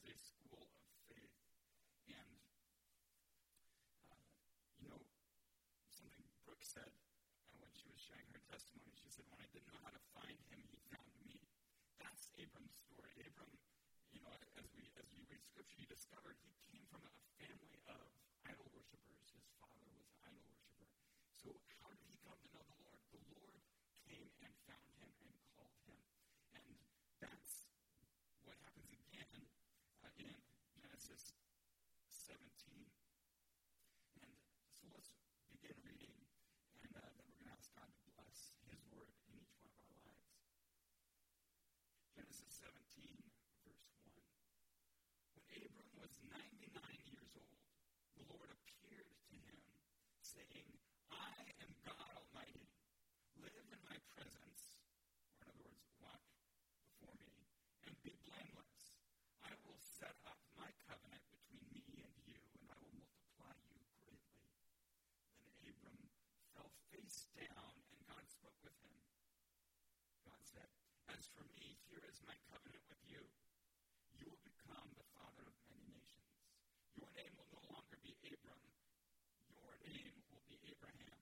is a school of faith. And, something Brooke said when she was sharing her testimony, she said, when I didn't know how to find him, he found me. That's Abram's story. Abram, as you read scripture, you discovered he came from a family of idol worshipers. His father was an idol worshiper. So how did he come to know the Lord? The Lord came and found him and called him. And that's what happens again in Genesis 17. And so let's begin reading, and then we're going to ask God to bless his word in each one of our lives. Genesis 17, verse 1. When Abram was 99 years old, the Lord appeared to him, saying, I am God Almighty. Live in my presence, or in other words, walk before me, and be blameless. I will set up my covenant between me and you, and I will multiply you greatly. Then Abram fell face down, and God spoke with him. God said, as for me, here is my covenant with you. You will become the father of many nations. Your name will no longer be Abram. Your name will be Abraham.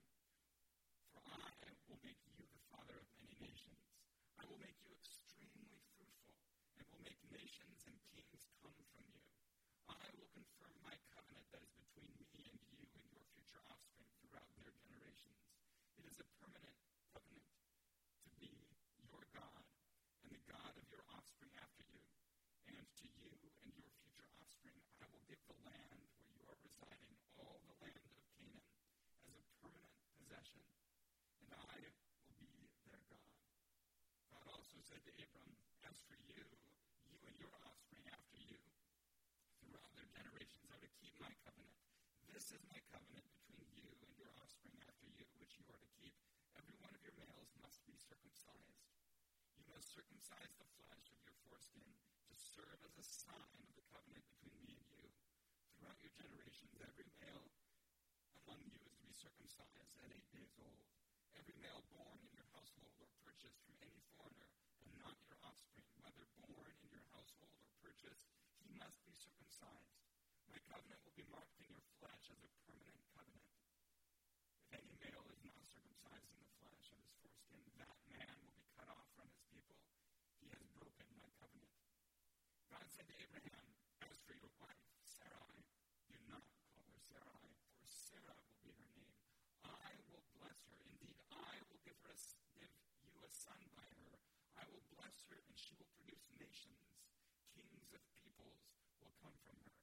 For I will make you the father of many nations. I will make you extremely fruitful, and will make nations and kings come from you. I will confirm my covenant that is between me and you and your future offspring throughout their generations. It is a permanent covenant to be your God and the God of your offspring after you. And to you and your future offspring, I will give the land where you are residing, all the land of Canaan, as a permanent possession, and I will be their God. God also said to Abram, as for you, you and your offspring after you, throughout their generations are to keep my covenant. This is my covenant between you and your offspring after you, which you are to keep. Every one of your males must be circumcised. You must circumcise the flesh of your foreskin to serve as a sign of the covenant between me and you. Throughout your generations, every male among you is to be circumcised at 8 days old. Every male born in your household or purchased from any foreigner, and not your offspring, whether born in your household or purchased, he must be circumcised. My covenant will be marked in your flesh as a permanent covenant. If any male is not circumcised in the flesh of his foreskin, that man will be cut off from his people. He has broken my covenant. God said to Abraham, as for your wife, Sarai, do not call her Sarai, for Sarah will be her name. I will bless her. Indeed, I will give you a son by her. I will bless her, and she will produce nations. Kings of peoples will come from her.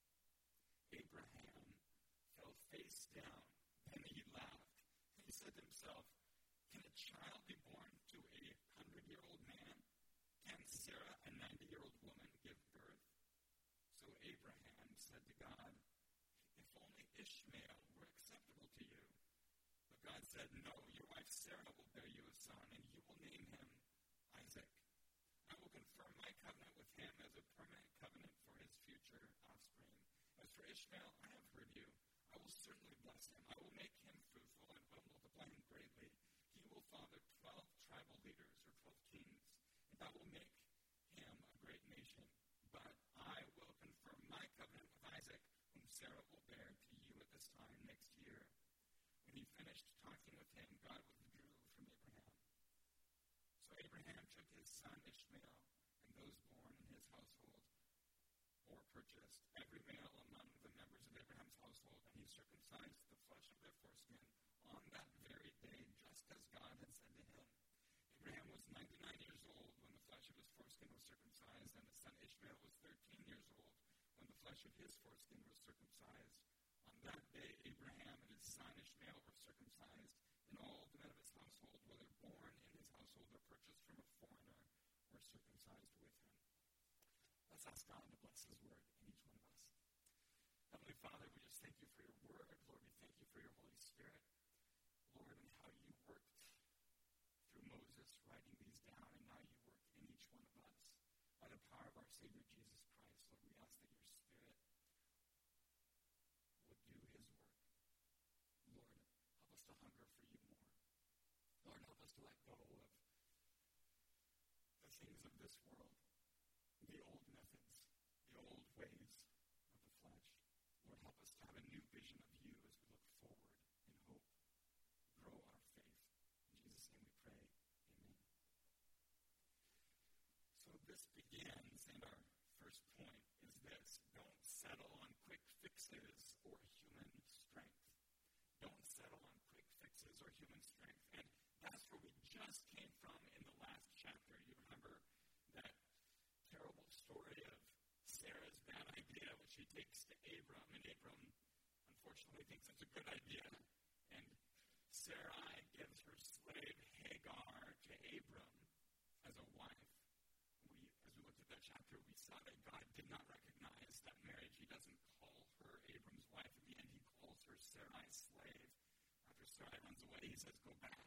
Abraham fell face down. Then he laughed. He said to himself, can a child be born to a 100-year-old man? Can Sarah, a 90-year-old woman, give birth? So Abraham said to God, if only Ishmael were acceptable to you. But God said, no, your wife Sarah will bear you a son, and you will name him Isaac. I will confirm my covenant with him as a permanent covenant for his future offspring. As for Ishmael, I have heard you. I will certainly bless him. I will make him fruitful and will multiply him greatly. He will father 12 tribal leaders or 12 kings, and I will make him a great nation. But I will confirm my covenant with Isaac, whom Sarah will bear to you at this time next year. When he finished talking with him, God withdrew from Abraham. So Abraham took his son Ishmael and those born in his household or purchased, every male among the members of Abraham's household, and he circumcised the flesh of their foreskin on that very day, just as God had said to him. Abraham was 99 years old when the flesh of his foreskin was circumcised, and his son Ishmael was 13 years old when the flesh of his foreskin was circumcised. On that day, Abraham and his son Ishmael were circumcised, and all the men of his household, whether born in his household or purchased from a foreigner, were circumcised with him. Let's ask God to bless his word in each one of us. Heavenly Father, we just thank you for your word. Lord, we thank you for your Holy Spirit. Lord, and how you worked through Moses writing these down, and now you work in each one of us. By the power of our Savior Jesus Christ, Lord, we ask that your Spirit would do his work. Lord, help us to hunger for you more. Lord, help us to let go of the things of this world, the old methods, the old vision of you as we look forward in hope. Grow our faith. In Jesus' name we pray. Amen. So this begins, and our first point is this: don't settle on quick fixes or human strength. Don't settle on quick fixes or human strength. And that's where we just came from in the last chapter. You remember that terrible story of Sarah's bad idea, which she takes to Abram, and Abram unfortunately thinks it's a good idea. And Sarai gives her slave Hagar to Abram as a wife. As we looked at that chapter, we saw that God did not recognize that marriage. He doesn't call her Abram's wife. At the end, he calls her Sarai's slave. After Sarai runs away, he says, go back.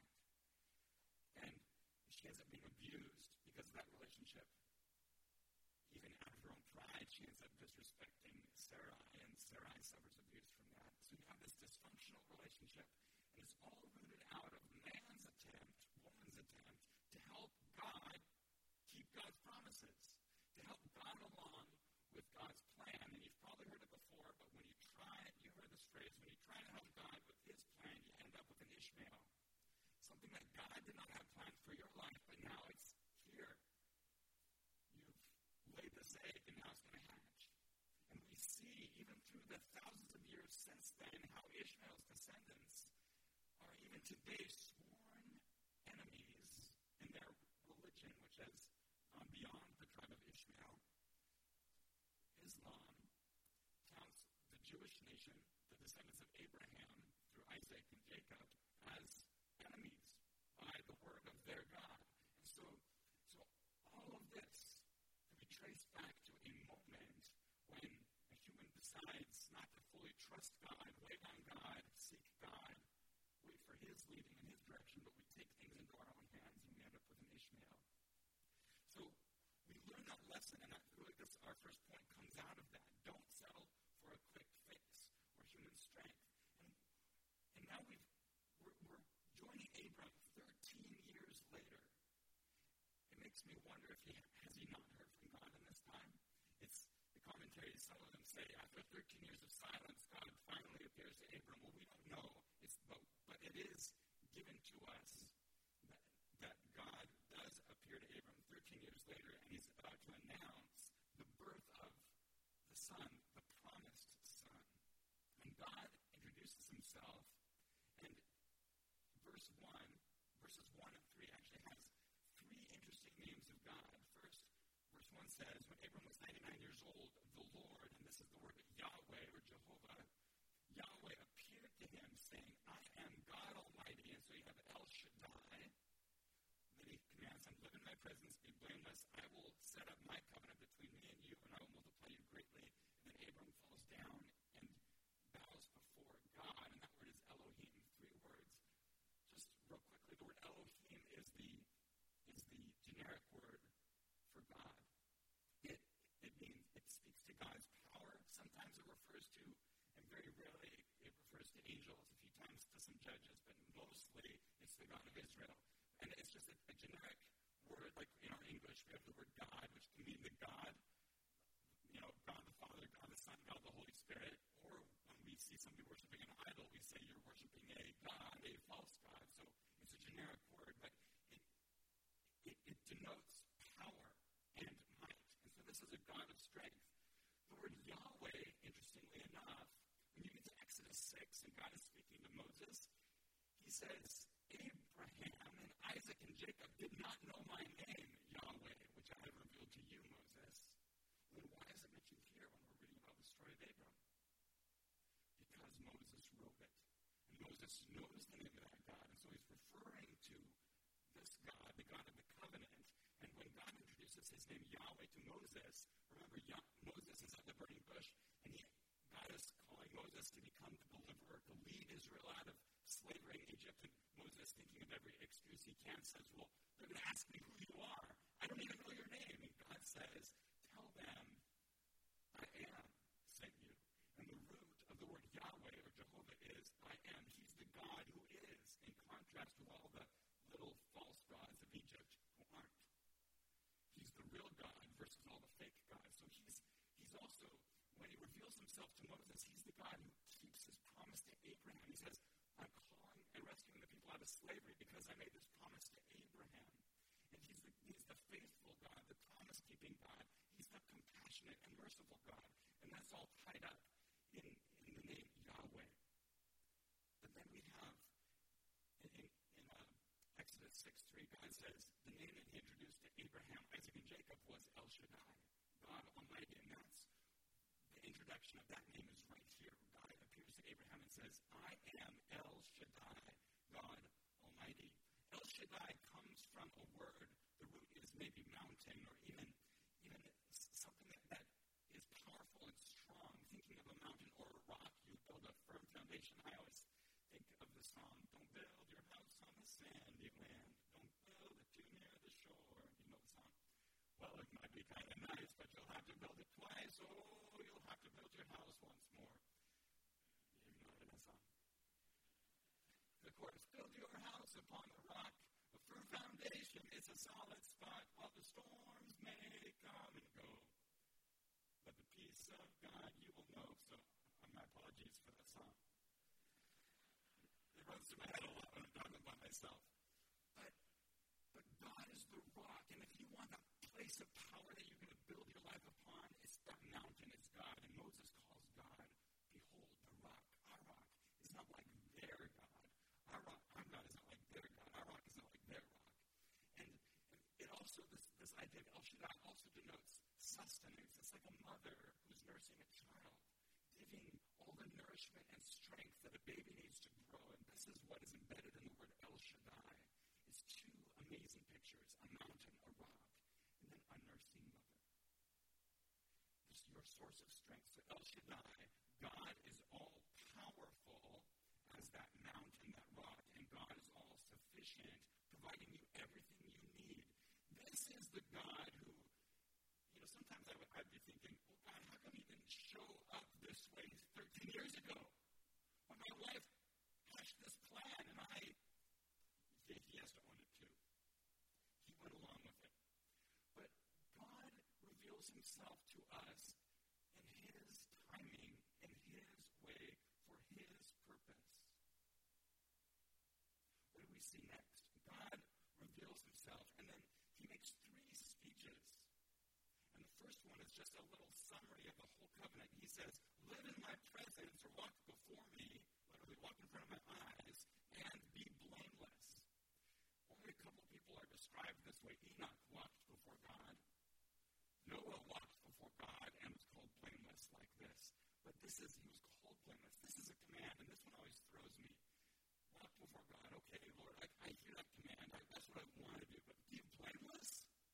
And she ends up being abused because of that relationship. Even out of her own pride, she ends up disrespecting Sarai, and Sarai suffers abuse from that. So you have this dysfunctional relationship, and it's all rooted out of man's attempt, woman's attempt, to help God keep God's promises, to help God along with God's plan. And you've probably heard it before, but when you try it, you heard this phrase, when you try to help God with his plan, you end up with an Ishmael. Something that God did not have planned for your life, but now it's here. You've laid this egg, and now it's going to hatch. And we see, even through the thousands of years since then, how Ishmael's descendants are even today sworn enemies in their religion, which has gone beyond the tribe of Ishmael. Islam counts the Jewish nation, the descendants of Abraham, through Isaac and Jacob, as enemies by the word of their God. And so all of this can be traced back to a moment when a human decides not to fully trust God, wait on God, seek God, wait for his leading and his direction, but we take things into our own hands and we end up with an Ishmael. So we learn that lesson, and our first point comes out of that. Don't settle for a quick fix or human strength. And now we're joining Abram 13 years later. It makes me wonder if has he not heard from God in this time? It's the commentaries, some of them say after 13 years of silence, God finally appears to Abram. Well, we don't know, but it is given to us that God does appear to Abram 13 years later, and he's about to announce the birth of the Son, the promised Son. And God introduces himself, and verses 1 and 3 actually has three interesting names of God. First, verse 1 says, when Abram was 99 years old, the Lord, and this is the word Yahweh or Jehovah, Yahweh appeared to him saying, I am God Almighty. And so you have El Shaddai. Then he commands him, live in my presence, be blameless. I will set up my covenant between me and you, and I will multiply you greatly. And then Abram falls down and bows before God, and that word is Elohim, 3 words. Just real quickly, the word Elohim is the generic word for God. It speaks to God's power. Sometimes it refers to, and very rarely it refers to angels, a few times to some judges, but mostly it's the God of Israel. And it's just a generic word, like in our English, we have the word God, which can mean the God, God the Father, God the Son, God the Holy Spirit. Or when we see somebody worshiping an idol, we say you're worshiping a God, a false God. So it's a generic word, but it denotes power and might. And so this is a God of strength. The word Yahweh, interestingly enough, when you get to Exodus 6 and God is speaking to Moses, he says, Abraham and Isaac and Jacob did not know my name, Yahweh, which I have revealed to you, Moses. Then why is it mentioned here when we're reading about the story of Abram? Because Moses wrote it. And Moses knows the name of that God, and so he's referring to this God, the God of the covenant. And when God introduces his name Yahweh to Moses, remember Moses is at the burning bush, and God is calling Moses to become the deliverer, to lead Israel out of slavery in Egypt. And Moses, thinking of every excuse he can, says, well, they're going to ask me who you are. I don't even know your name. And God says, tell them, I am sent you. And the root of the word Yahweh or Jehovah is I am. He's the God who is, in contrast to all the little false gods of Egypt who aren't. He's the real God versus all the fake gods. So he's also, when he reveals himself to Moses, he's the God who keeps his it's all tied up in the name Yahweh. But then we have, in Exodus 6:3, God says, the name that he introduced to Abraham, Isaac, and Jacob was El Shaddai, God Almighty. And that's the introduction of that name is right here. God appears to Abraham and says, I am El Shaddai, God Almighty. El Shaddai comes from a word, the root is maybe mountain, or even something that is powerful and strong. Thinking of a mountain or a rock, you build a firm foundation. I always think of the song, don't build your house on the sandy land, don't build it too near the shore. You know the song? Well, it might be kind of nice, but you'll have to build it twice. Oh, you'll have to build your house once more. You know it in a song. The chorus, build your house upon the rock, a firm foundation is a solid spot, while the storms may come and go. But the peace of God you will know. So, my apologies for that song. It runs through my head a lot when I'm talking about myself. But God is the rock, and if you want a place of power that you're going to build your life upon, it's that mountain, it's God. And Moses calls God, behold, the rock. Our rock is not like their God. Our God is not like their God. Our rock is not like their rock. And it also, this idea of El Shaddai also denotes sustenance. It's like a mother who's nursing a child, giving all the nourishment and strength that a baby needs to grow. And this is what is embedded in the word El Shaddai. It's two amazing pictures, a mountain, a rock, and then a nursing mother. This is your source of strength. So El Shaddai, God is all powerful as that mountain, that rock, and God is all sufficient, providing you everything you need. This is the God who, sometimes I'd be thinking, oh God, how come you didn't show up this way 13 years ago? When my wife hatched this plan, and he has to own it too. He went along with it. But God reveals himself to us in his timing, in his way, for his purpose. What do we see next? God reveals himself, and then he makes three speeches. And the first one is just a little summary of the whole covenant. He says, live in my presence, or walk before me, literally walk in front of my eyes, and be blameless. Only a couple people are described this way. Enoch walked before God. Noah walked before God and was called blameless like this. But he was called blameless. This is a command, and this one always throws me. Walk before God. Okay, Lord, I hear that command. That's what I want to do. But be blameless?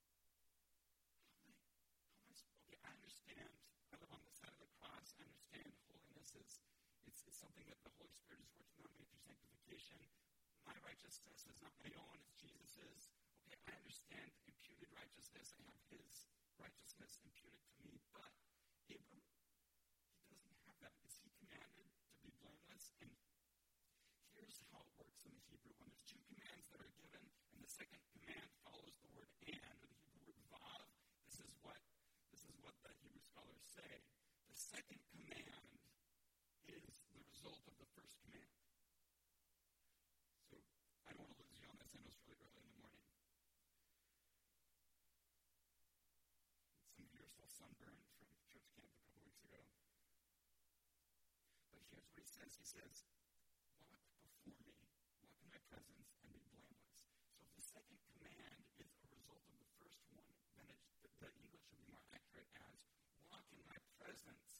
Okay, I understand. I live on the side of the cross. I understand holiness is something that the Holy Spirit is working on me through sanctification. My righteousness is not my own, it's Jesus's. Okay, I understand imputed righteousness. I have his righteousness imputed to me. But Abram, he doesn't have that. Is he commanded to be blameless? And here's how it works in the Hebrew. When there's two commands that are given, and the second command follows the word and, or the Hebrew word vav, this is what the Hebrew scholars say. The second command is the result of the first command. So I don't want to lose you on this. I know it's really early in the morning. Some of you are still sunburned from church camp a couple weeks ago. But here's what he says. He says, walk before me, walk in my presence, and be blameless. So if the second command is a result of the first one, then the English would be more accurate as, walk in my presence,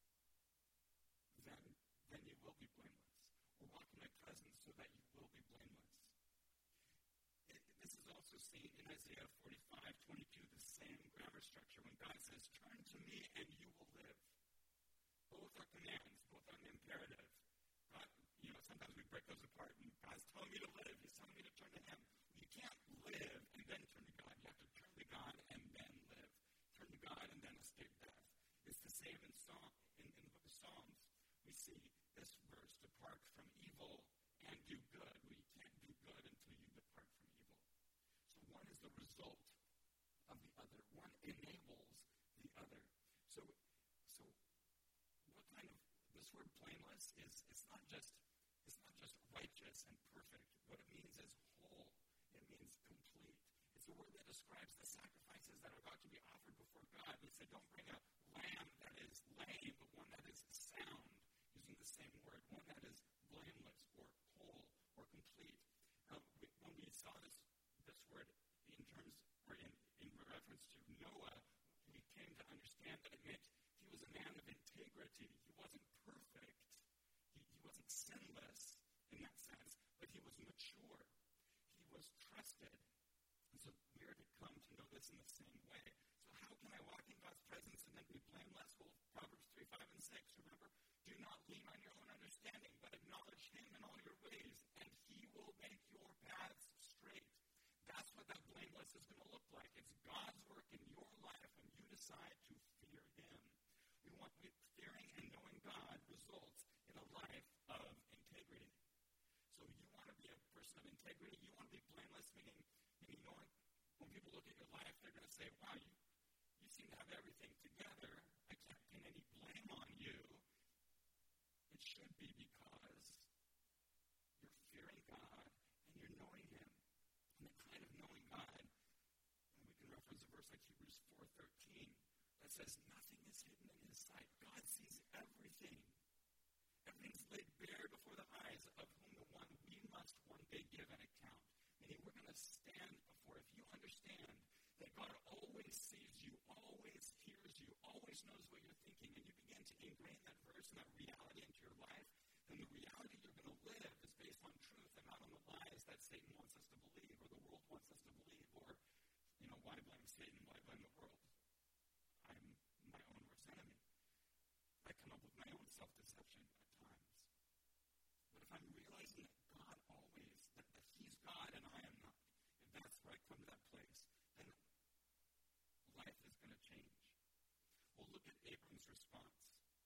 then you will be blameless. Or walk in my presence so that you will be blameless. This is also seen in Isaiah 45:22, the same grammar structure, when God says, turn to me and you will live. Both are commands, both are an imperative. God, sometimes we break those apart, and God's telling me to live, he's telling me to turn to him. You can't live and then turn to God. You have to turn to God and then live. Turn to God and then escape death. It's the same in the book of Psalms. We see this verse, depart from evil and do good. Well, you can't do good until you depart from evil. So one is the result of the other. One enables the other. So what kind of, this word blameless it's not just righteous and perfect. What it means is whole. It means complete. It's a word that describes the sacrifices that are about to be offered before God. It said, don't bring a lamb that is lame, but was trusted. And so we are to come to know this in the same way. So how can I walk in God's presence and then be blameless? Well, Proverbs 3, 5, and 6, remember? Do not lean on your own understanding, but acknowledge him in all your ways, and he will make your paths straight. That's what that blameless is going to look like. It's God's work in your life when you decide to fear him. Fearing and knowing God results in a life of integrity. So you want to be a person of integrity. You want to be blameless, meaning knowing when people look at your life, they're going to say, wow, you seem to have everything together. I can't pin any blame on you. It should be because you're fearing God and you're knowing him. And the kind of knowing God, and we can reference a verse like Hebrews 4:13 that says nothing is hidden in his sight. God sees everything. Everything's laid bare before the eyes of whom the one we must one day give an account. Meaning we're going to stand before, if you understand that God always sees you, always hears you, always knows what you're thinking, and you begin to ingrain that verse and that reality into your life, then the reality you're going to live is based on truth and not on the lies that Satan wants us to believe or the world wants us to believe, or, why blame Satan? Why blame the world? I'm my own worst enemy. I come up with my own self-deception at times. But if I'm realizing that God always, that he's God and I am not, if that's where I come to that place, then life is going to change. Well, look at Abram's response.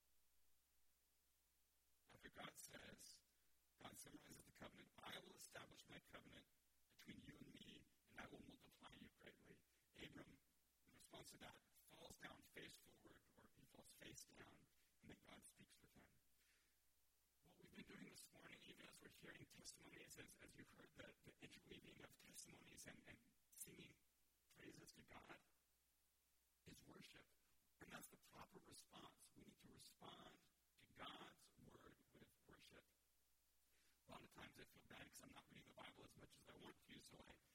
After God summarizes the covenant, I will establish my covenant between you and me, and I will multiply you greatly. Abram, in response to that, falls down face forward, or he falls face down, and then God speaks with him. What we've been doing this morning, even as we're hearing testimonies, as you heard the interweaving of testimonies and singing praises to God, is worship. And that's the proper response. We need to respond to God's word with worship. A lot of times I feel bad because I'm not reading the Bible as much as I want to, so it's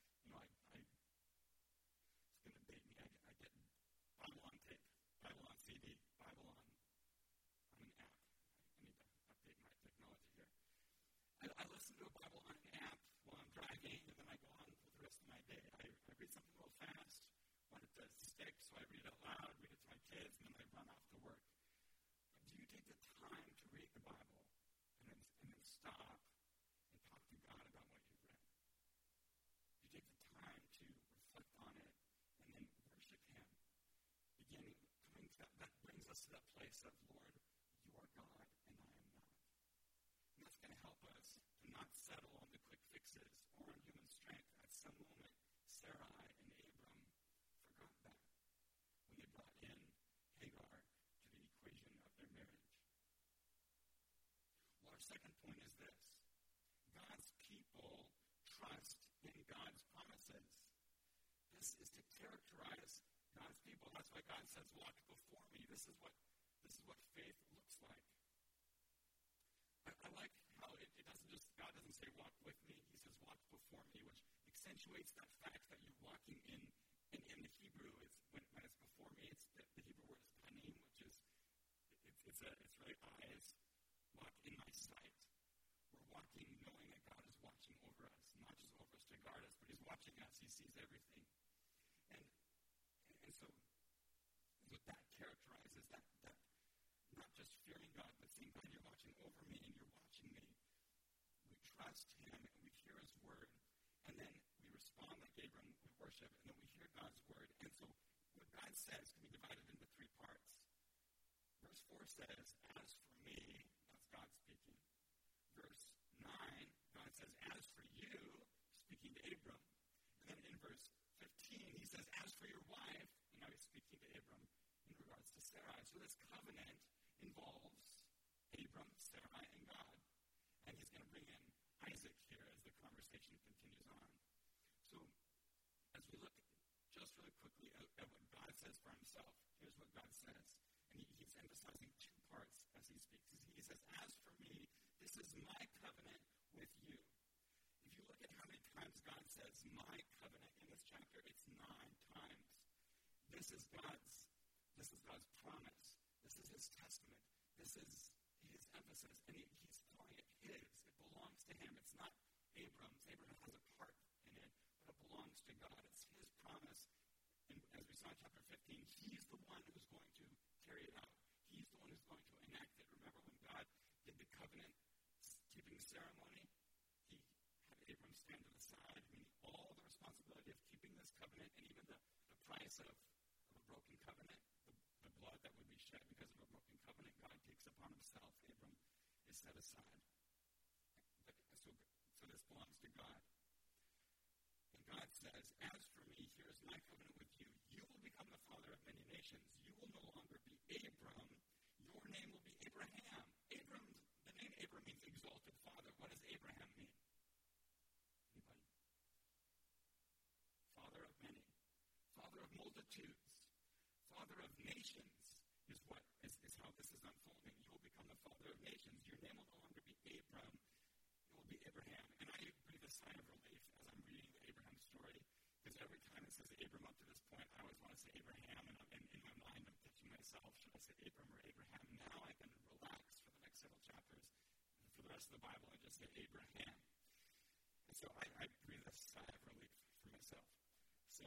going to date me. I get Bible on tape, Bible on CD, Bible on an app. I need to update my technology here. I listen to a Bible on an app while I'm driving, and then I go on for the rest of my day. I read something real fast, want it to stick, so I read it out loud, read it to my kids, and then I run off to work. But do you take the time to read the Bible and then stop and talk to God about what you've read? Do you take the time to reflect on it and then worship him? That brings us to that place of, Lord, you are God and I am not. And that's going to help us to not settle on the quick fixes or on human strength. At some moment, Sarai and Abram forgot that when they brought in Hagar to the equation of their marriage. Well, our second point is this. God's people trust in God's promises. This is to characterize God's people. That's why God says, walk before me. This is what faith looks like. I like how it doesn't just, God doesn't say walk with me. He says walk before me, which accentuates that fact that you're walking in the Hebrew. It's when it's before me, it's the Hebrew word is panim, which is it's really eyes. Walk in my sight. We're walking knowing that God is watching over us, not just over us to guard us, but he's watching us. He sees everything. And so what that characterizes, that not just fearing God, but seeing God, you're watching over me and you're watching me. We trust him and we hear his word. And then we respond like Abram with worship, and then we hear God's word. And so what God says can be divided into three parts. Verse 4 says, as for me, that's God speaking. Verse 9, God says, as for you, speaking to Abram. And then in verse 15, he says, as for your wife, and now he's speaking to Abram in regards to Sarai. So this covenant involves Abram, Sarai, and God. And he's going to bring in Isaac here as the conversation continues on. So as we look just really quickly at what God says for himself, here's what God says. And he's emphasizing two parts as he speaks. He says, as for me, this is my covenant with you. If you look at how many times God says my covenant in this chapter, it's 9 times. This is God's promise. This is his testament. This is his emphasis. And he's calling it his. It belongs to him. It's not Abram's. Abraham has a part in it. chapter 15, he's the one who's going to carry it out. He's the one who's going to enact it. Remember when God did the covenant keeping ceremony? He had Abram stand to the side, meaning all the responsibility of keeping this covenant and even the price of a broken covenant, the blood that would be shed because of a broken covenant, God takes upon himself. Abram is set aside. So this belongs to God. And God says, as for me, here's my covenant with you. You will become the father of many nations. You will no longer be Abram. Your name will be Abraham. The name Abram means exalted father. What does Abraham mean? Anybody? Father of many. Father of multitudes. Father of nations is how this is unfolding. You will become the father of nations. Your name will no longer be Abram. It will be Abraham. And I breathe a sigh of relief as I'm reading the Abraham story, because every time it says Abram up to this point, I always want to say Abraham, and in my mind I'm thinking myself, should I say Abram or Abraham? Now I can relax for the next several chapters, and for the rest of the Bible, I just say Abraham. And so I breathe a sigh of relief for myself. So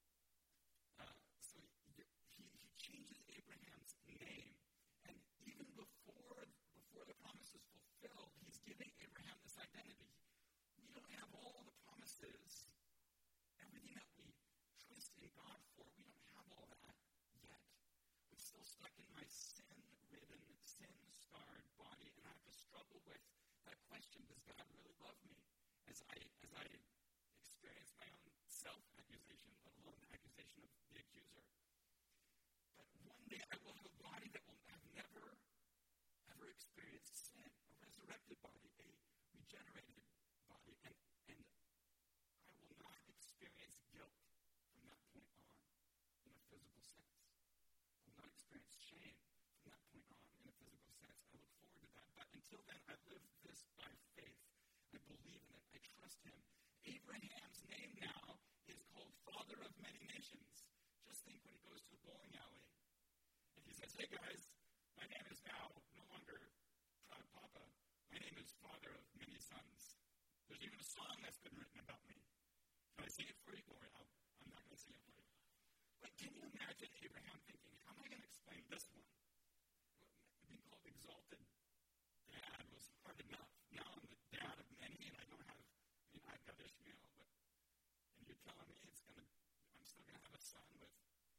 he changes Abraham's name, and even before the promise is fulfilled, he's giving Abraham this identity. We don't have all the promises, everything that we trust in God for. We don't have all that yet. I'm still stuck in my sin-ridden, sin-scarred body, and I have to struggle with that question: does God really love me? As I experience my own self-accusation, let alone the accusation of the accuser. But one day I will have a body that will have never, ever experienced sin, a resurrected body, a regenerated body, and I will not experience guilt from that point on in a physical sense. I will not experience shame from that point on in a physical sense. I look forward to that. But until then, I live this by faith. I believe in it. I trust him. Abraham's name now is called Father of Many Nations. Just think when he goes to the bowling alley and he says, hey guys, my name is now no longer Proud Papa. My name is Father of Many Sons. There's even a song that's been written about me. Can I sing it for you? I'm not going to sing it for you. But can you imagine Abraham thinking, how am I going to explain this one? Being called exalted dad was hard enough. Now I'm the dad of many, and I've got Ishmael, and you're telling me I'm still going to have a son with.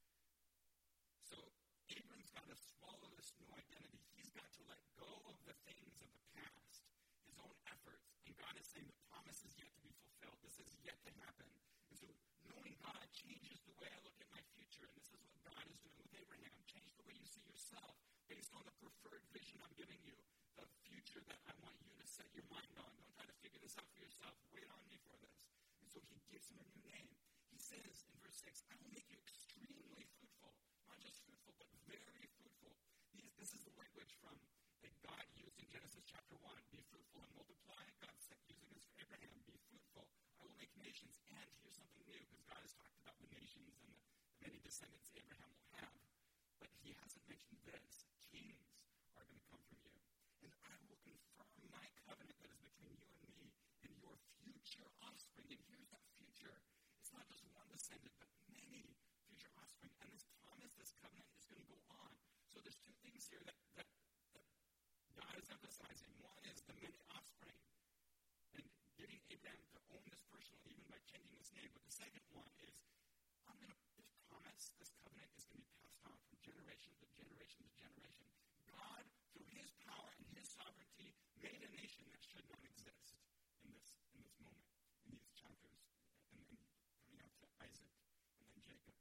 So Abram's got to swallow this new identity. He's got to let go of the things of the past, his own efforts, and God is saying the promise is yet to be fulfilled. This is yet to happen. And so knowing God changes the way I look at my future, and this is what God is doing with Abraham. Change the way you see yourself based on the preferred vision I'm giving you, the future that I want you to set your mind on. Don't try to figure this out for yourself. Wait on me for this. And so he gives him a new name. He says in verse 6, I will make you extremely fruitful. Not just fruitful, but very fruitful. This is the language that God used in Genesis chapter 1. Be fruitful and multiply. God's using this for Abraham. Be fruitful. I will make nations. And here's something new, because God has talked about the nations and the many descendants Abraham will have. But he hasn't mentioned this. Kings are going to come from you. And I will confirm my covenant that is between you and me and your future offspring. And here's that future. It's not just one descendant, but many future offspring. And this promise, this covenant is going to go on. So there's two things here that God is emphasizing. One is the many offspring and getting Abraham to own this personally, even by changing his name. But the second one is this promise, this covenant is going to be passed on from generation to generation to generation. God, through his power and his sovereignty, made a nation that should not exist in this moment, in these chapters, and then coming up to Isaac and then Jacob.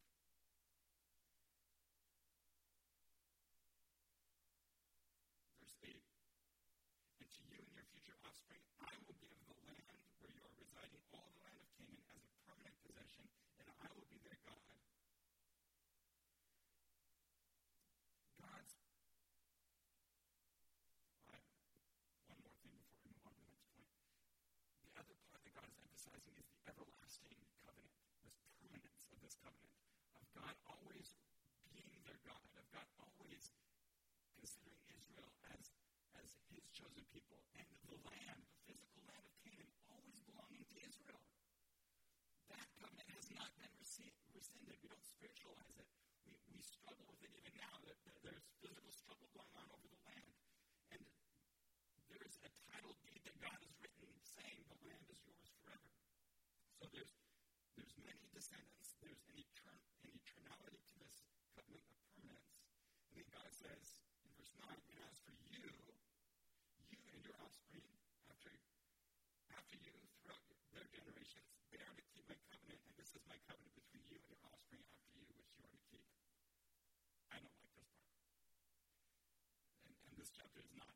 Verse 8, and to you and your future offspring, I will give the land where you are residing, all the land of Canaan, as a permanent possession, and I will be their God. One more thing before we move on to the next point. The other part that God is emphasizing is the everlasting covenant, this permanence of this covenant, of God always being their God, of God always considering Israel as his chosen people, and the land, the physical land of Canaan, always belonging to Israel. That covenant has not been rescind it. We don't spiritualize it. We struggle with it even now. There's physical struggle going on over the land. And there's a title deed that God has written saying the land is yours forever. So there's many descendants. There's an eternality to this covenant of permanence. And then God says in verse 9, and as for you and your offspring after you throughout their generations, they are to keep my covenant, and this is my covenant between you and your offspring after you, which you are to keep. I don't like this part. And this chapter is not,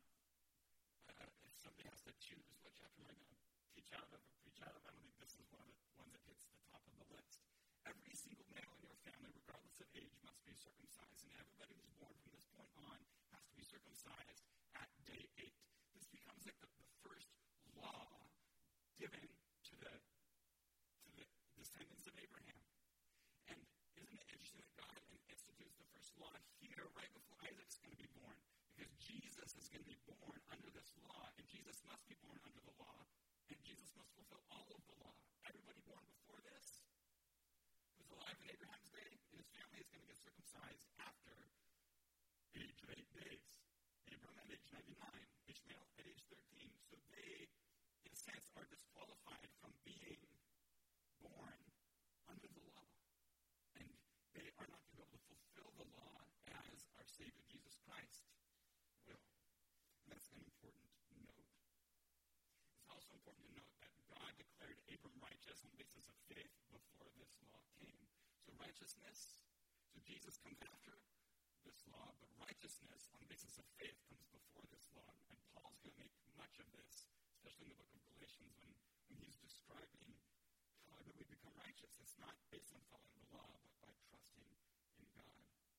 if somebody has to choose what chapter am I going to teach out of or preach out of, I don't think this is one of the ones that hits the top of the list. Every single male in your family, regardless of age, must be circumcised, and everybody who's born from this point on has to be circumcised at day 8. This becomes like the first law given to the descendants of Abraham. And isn't it interesting that God institutes the first law here right before Isaac's going to be born? Because Jesus is going to be born under this law, and Jesus must be born under the law, and Jesus must fulfill all of the law. Everybody born before this, who's alive in Abraham's day, and his family is going to get circumcised after age of 8 days. Abram at age 99, Ishmael at age 13. So they, in a sense, are disqualified from being born under the law. And they are not going to be able to fulfill the law as our Savior Jesus Christ will. And that's an important note. It's also important to note that God declared Abram righteous on the basis of faith before this law came. So righteousness, so Jesus comes after this law, but righteousness on the basis of faith comes before this law. And Paul's going to make much of this, especially in the book of Galatians, when he's describing how do we become righteous. It's not based on following the law, but by trusting in God.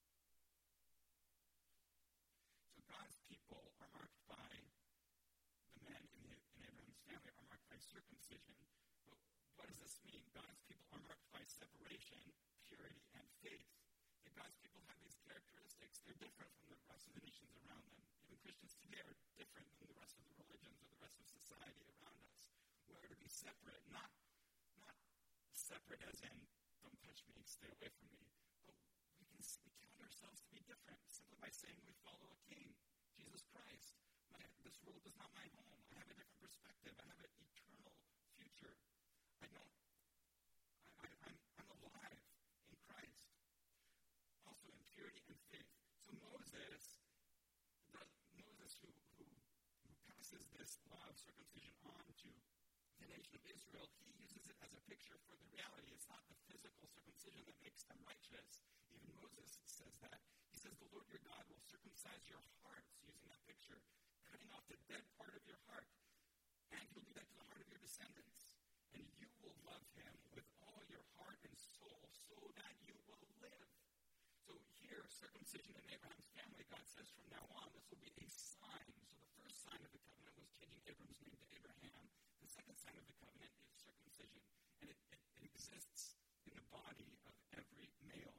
So God's people are marked by, the men in Abraham's family are marked by circumcision. But what does this mean? God's people are marked by separation, purity, and faith. That God's people have these characteristics. They're different from the rest of the nations around them. Even Christians today are different than the rest of the religions or the rest of society around us. We're to be separate, not separate as in, don't touch me, stay away from me. But we count ourselves to be different simply by saying we follow a king, Jesus Christ. This world is not my home. I have a different perspective. I have an eternal future. I'm alive in Christ. Also in purity and faith. So Moses who passes this law of circumcision on to the nation of Israel, he uses it as a picture for the reality. It's not the physical circumcision that makes them righteous. Even Moses says that. He says, the Lord your God will circumcise your hearts, using that picture, cutting off the dead part of your heart, and he'll do that to the heart of your descendants. And you will love him with all your heart and soul, so that you will live. So here, circumcision in Abraham's family, God says from now on, this will be a sign. So the first sign of the covenant was changing Abram's name to Abraham. The second sign of the covenant is circumcision. And it exists in the body of every male.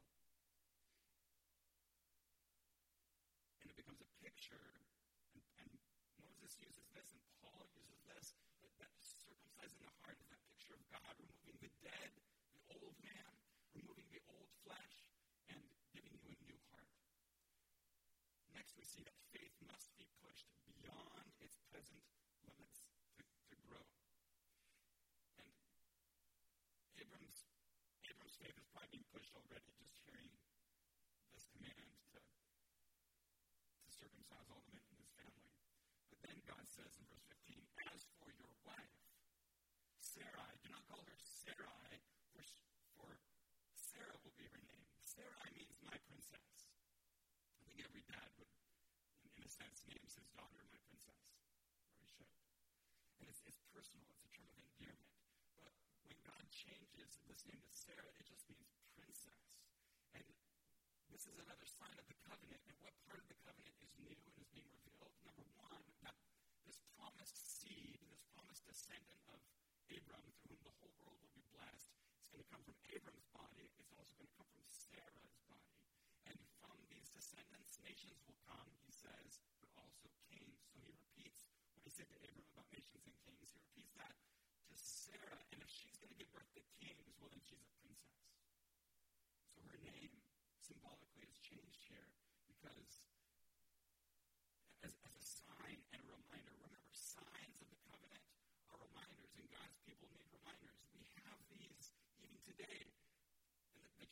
And it becomes a picture, and Moses uses this, and Paul uses this, that circumcising the heart is that picture of God removing the dead, the old man, removing the old flesh, and giving you a new heart. Next, we see that faith must be pushed beyond its present limits to grow. And Abram's faith is probably being pushed already, just hearing this command to circumcise all the men in his family. But then God says in verse 15, as for your wife, Sarai, do not call her Sarai, for Sarah will be her name. Sarai means my princess. I think every dad would, in a sense, names his daughter my princess, or he should. And it's personal. It's a term of endearment. But when God changes this name to Sarah, it just means princess. And this is another sign of the covenant. And what part of the covenant is new and is being revealed? Number one, that this promised seed, this promised descendant of Abram, through whom the whole world will be blessed, it's going to come from Abram's body. It's also going to come from Sarah's body. And from these descendants, nations will come, he says, but also kings. So he repeats what he said to Abram about nations and kings. He repeats that to Sarah. And if she's going to give birth to kings, well, then she's a princess.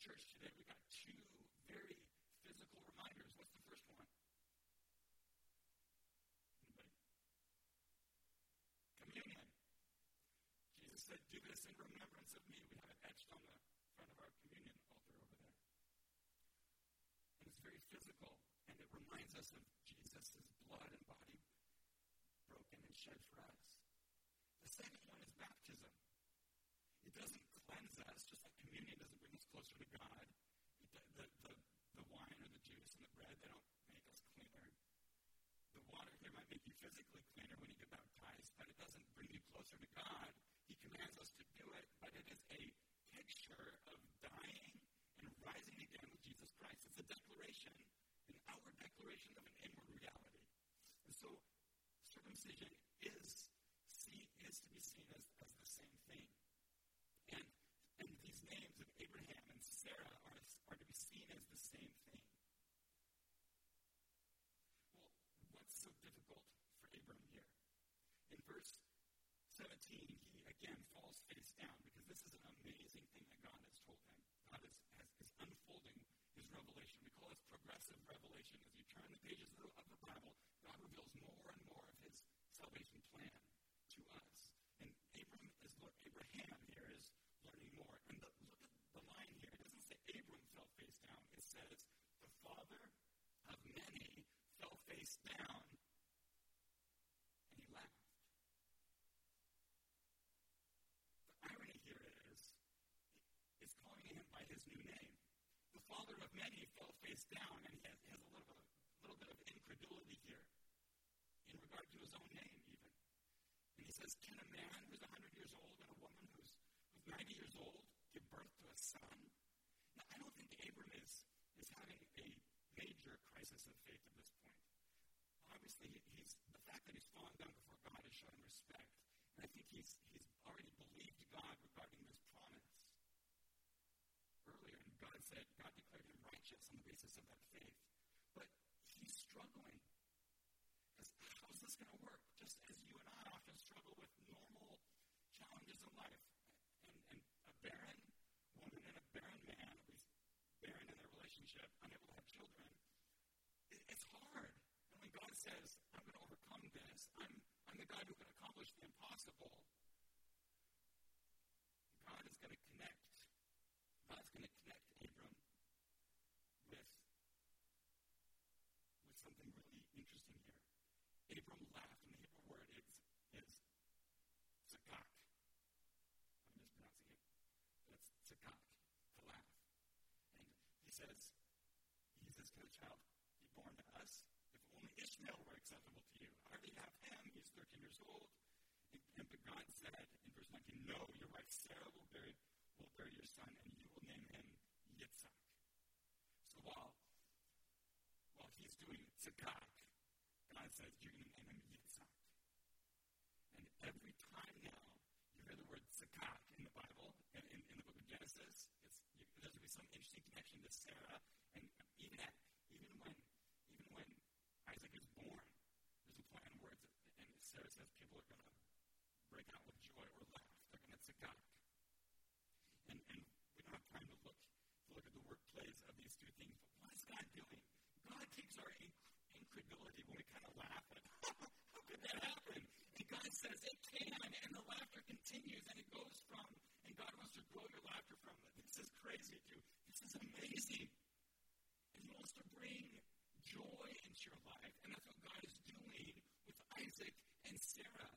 church today, we got two very physical reminders. What's the first one? Anybody? Communion. Jesus said, do this in remembrance of me. We have it etched on the front of our communion altar over there. And it's very physical, and it reminds us of Jesus' blood and body broken and shed for us. The second one is baptism. It doesn't cleanse us, just like communion doesn't bring us closer to God. The wine or the juice and the bread, they don't make us cleaner. The water here might make you physically cleaner when you get baptized, but it doesn't bring you closer to God. He commands us to do it, but it is a picture of dying and rising again with Jesus Christ. It's a declaration, an outward declaration of an inward reality. And so circumcision is to be seen as the same thing. And these names of Abraham and Sarah are to be seen as the same thing. Well, what's so difficult for Abram here? In verse 17, he again falls face down because this is an amazing thing that God has told him. God is unfolding his revelation. We call this progressive revelation. As you turn the pages of the Bible, God reveals more and more of his salvation plan to us. And Abraham here is learning more. And look at the line here. It doesn't say Abram fell face down. It says the father of many fell face down, and he laughed. The irony here is calling him by his new name. The father of many fell face down, and he has a little bit of incredulity here in regard to his own name even. And he says, can a man who's 100 years old and a woman who's 90 years old give birth to a son? Now, I don't think Abram is having a major crisis of faith at this point. Obviously, the fact that he's fallen down before God is showing respect. And I think he's already believed God regarding this promise earlier. And God declared him righteous on the basis of that faith. But he's struggling. Because how's this going to work? Just as you and I often struggle with normal challenges in life. And a barren woman and a barren man, at least barren in their relationship, unable to have children, it's hard. And when God says, I'm going to overcome this, I'm the God who can accomplish the impossible, God's going to connect Abram with something really interesting here. Abram laughed, and the Hebrew word is tzakak. I'm mispronouncing it. That's tzakak, to laugh. And he says to the child, be born to us. If only Ishmael were acceptable to you. I already have him. He's 13 years old. But God said in verse 19, no, your wife Sarah will bear your son, and you will name him Yitzhak. So while he's doing tzakak, God says, you're going to name him Yitzhak. And every time now you hear the word tzakak in the Bible, in the book of Genesis, there's going to be some interesting connection to Sarah. And even when Isaac is born, there's a play on words. And Sarah says people are going to break out with joy or laugh. They're going to tzakak. And we don't have time to look at the word plays of these two things. But what is God doing? God takes our incredulity when we kind of laugh at how could that happen? And God says it can, and the laughter continues, and it goes from, and God wants to grow your laughter from, this is crazy to, this is amazing. And he wants to bring joy into your life, and that's what God is doing with Isaac and Sarah.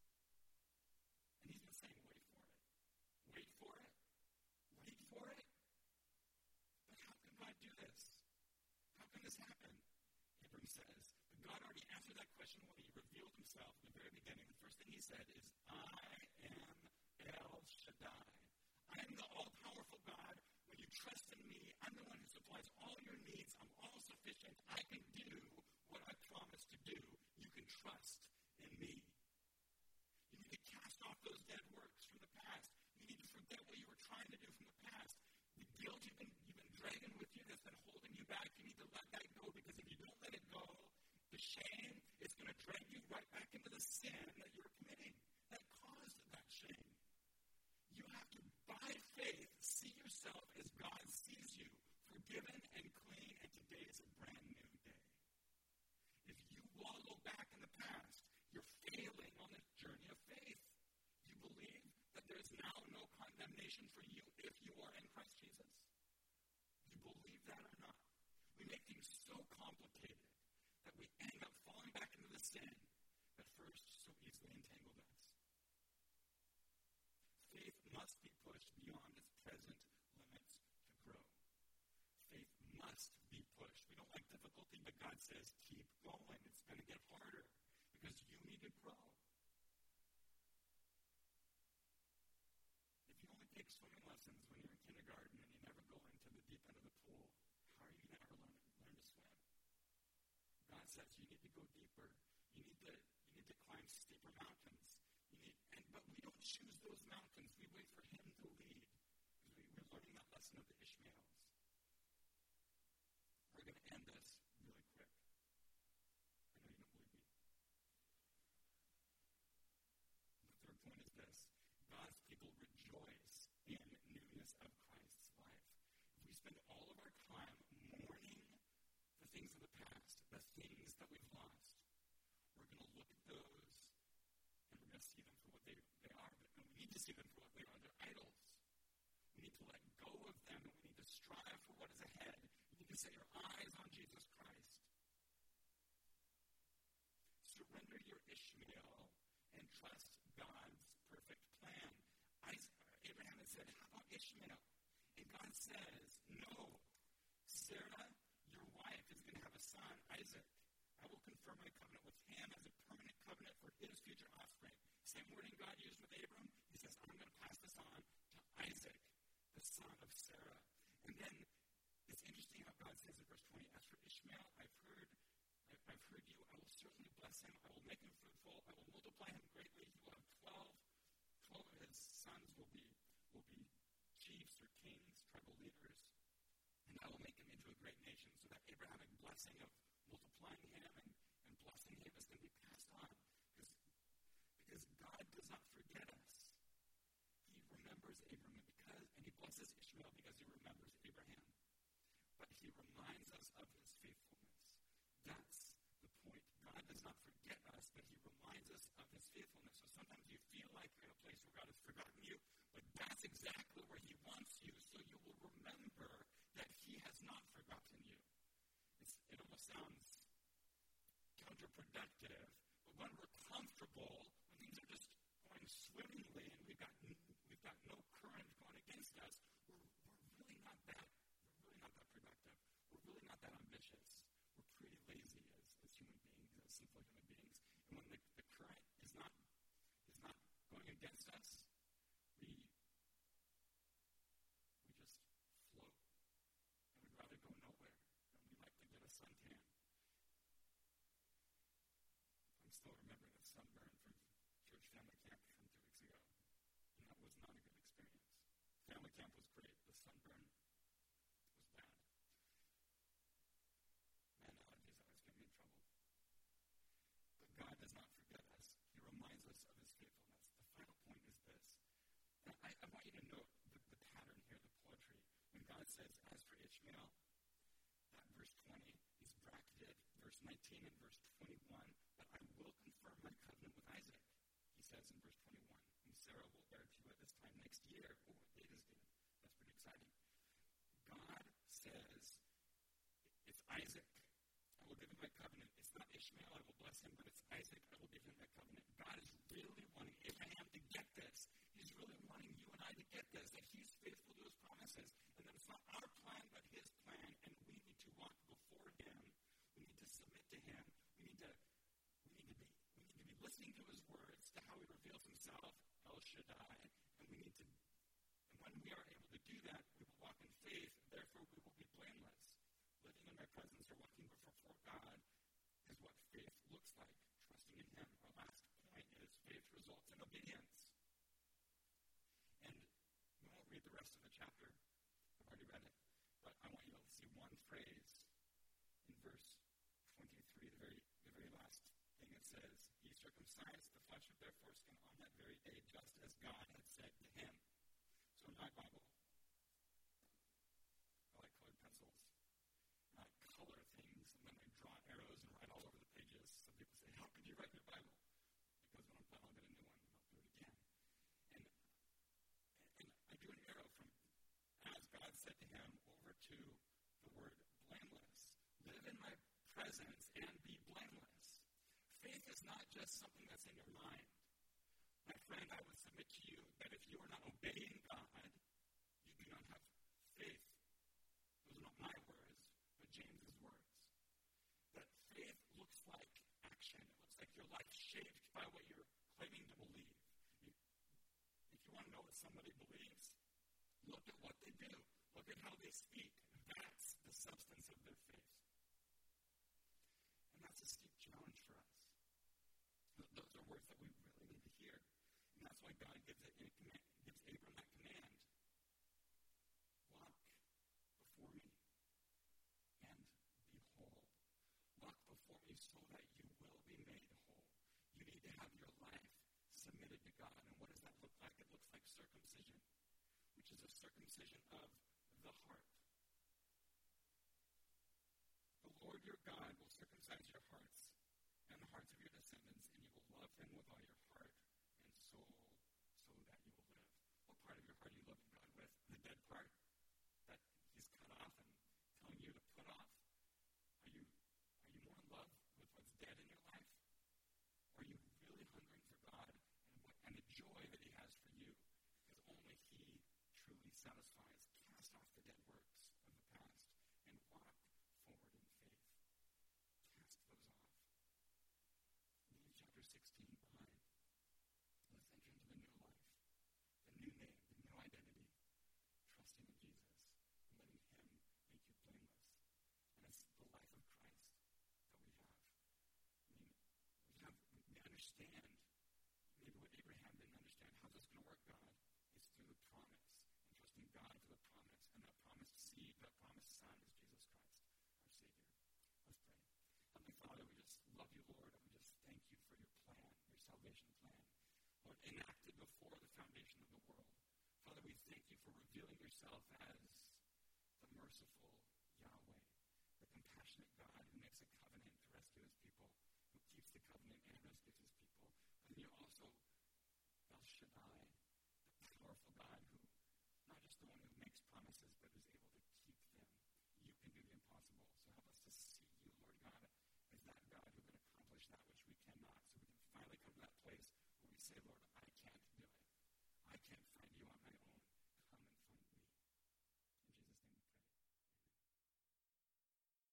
And he's been saying, wait for it. Wait for it. Wait for it. But how can God do this? How can this happen? Abram says, but God already answered that question when he revealed himself in the very beginning. The first thing he said is, I am El Shaddai. I am the all-powerful God. When you trust in me, I'm the one who supplies all your needs. I'm all-sufficient. I can do what I promised to do. You can trust in me. You need to cast off those dead works from the past. You need to forget what you were trying to do from the past. The guilt you've been dragging with you that's been holding you back, you need to let that go, because if you don't let it go, the shame is going to drag you right back into the sin that you're committing that caused that shame. You have to, by faith, see yourself as God sees condemnation for you if you are in Christ Jesus? Do you believe that or not? We make things so complicated that we end up falling back into the sin that first so easily entangled us. Faith must be pushed beyond its present limits to grow. Faith must be pushed. We don't like difficulty, but God says, keep going. It's going to get harder because you need to grow. If you only take swimming lessons when you're in kindergarten and you never go into the deep end of the pool, how are you going to ever learn to swim? God says you need to go deeper. You need to climb steeper mountains. But we don't choose those mountains. We wait for him to lead. Because we're learning that lesson of the Ishmaels. We're going to end this really quick. I know you don't believe me. The third point is this. God's people rejoice in newness of Christ's life. If we spend all of our time mourning the things of the past, the things that we've lost, we're going to look at those and we're going to see them for what they are. And we need to see them for what they are. They're idols. We need to let go of them and we need to strive for what is ahead. You need to set your eyes on Jesus Christ. Surrender your Ishmael and trust God's perfect plan. Abraham had said, how about Ishmael? And God says, no. Sarah, your wife, is going to have a son, Isaac. I will confirm my covenant with him as a permanent covenant for his future offspring. Same wording God used with Abram. He says, I'm going to pass this on to Isaac, the son of Sarah. And then it's interesting how God says in verse 20, as for Ishmael, I've heard you. I will certainly bless him. I will make him fruitful. I will multiply him greatly. He will have 12 of his sons will be chiefs or kings, tribal leaders. And I will make him into a great nation. So that Abrahamic blessing of multiplying him and blessing him is going to be passed on. Because God does not forget us. He remembers Abraham and he blesses Ishmael because he remembers Abraham. But he reminds us of his faithfulness. That's the point. God does not forget us, but he reminds us of his faithfulness. So sometimes you feel like you're in a place where God has forgotten you, but that's exactly where he wants you, so you will remember that he has not forgotten you. It almost sounds counterproductive, but when we're comfortable, when things are just going swimmingly and we've got no current going against us, we're really not that productive. We're really not that ambitious. We're pretty lazy as human beings, as sinful human beings. And when the current is not going against us, we just float. And we'd rather go nowhere. And we like to get a suntan. I'm still remembering the sunburn from church family camp from 2 weeks ago. And that was not a good experience. Family camp was great. The sunburn was bad. Man, allergies always get me in trouble. But God does not forget us. He reminds us of his faithfulness. The final point is this. And I want you to note the pattern here, the poetry. When God says, as for Ishmael, that verse 20 is bracketed, verse 19 and verse 21, but I will confirm my covenant with Isaac, he says in verse 21. And Sarah will bear to you at this time next year. Oh, what date is good? That's pretty exciting. God says, it's Isaac. I will give him my covenant. It's not Ishmael, I will bless him, but it's Isaac, I will give him my covenant. God is really wanting Abraham to get this. He's really wanting you and I to get this, that he's faithful to his promises, and that it's not our plan, but his plan, and we need to walk before him. We need to submit to him. We need to be listening to his words, to how he reveals himself, El Shaddai, and when we are able to do that, we will walk in faith, therefore we will be blameless. Living in my presence or walking before God is what faith looks like, trusting in him. Our last point is faith results in obedience. And we won't read the rest of the chapter. I've already read it. But I want you to see one phrase in verse 23, the very last thing it says. He circumcised the flesh of their foreskin on that very day, just as God had said to him. So in my Bible, I like colored pencils. I color things, and then I draw arrows and write all over the pages. Some people say, how could you write your Bible? Because when I'm done, I'll get a new one, and I'll do it again. And I not just something that's in your mind. My friend, I would submit to you that if you are not obeying God, you do not have faith. Those are not my words, but James's words. That faith looks like action. It looks like your life shaped by what you're claiming to believe. If you want to know what somebody believes, look at what they do. Look at how they speak. That's the substance of their faith. And that's a steep challenge for us. Those are words that we really need to hear. And that's why God gives Abram that command. Walk before me and be whole. Walk before me so that you will be made whole. You need to have your life submitted to God. And what does that look like? It looks like circumcision, which is a circumcision of the heart. The Lord your God will circumcise your hearts and the hearts of your descendants, and you will love him with all your heart and soul so that you will live. What part of your heart are you loving God with? The dead part that he's cut off and telling you to put off? Are you more in love with what's dead in your life? Or are you really hungering for God and the joy that he has for you? Because only he truly satisfies. Cast off the dead works of the past and walk forward in faith. Cast those off. Leave chapter 16 behind. Let's enter into the new life, the new name, the new identity, trusting in Jesus, and letting him make you blameless. And it's the life of Christ that we have. I mean, we understand maybe what Abraham didn't understand. How's this going to work, God? It's through the promise, and trusting God for the promise, and that promised seed, that promised son is Jesus Christ, our Savior. Let's pray. Heavenly Father, we just love you, Lord, and we just thank you for your plan, your salvation plan. Lord, enacted before the foundation of the world. Father, we thank you for revealing yourself as the merciful,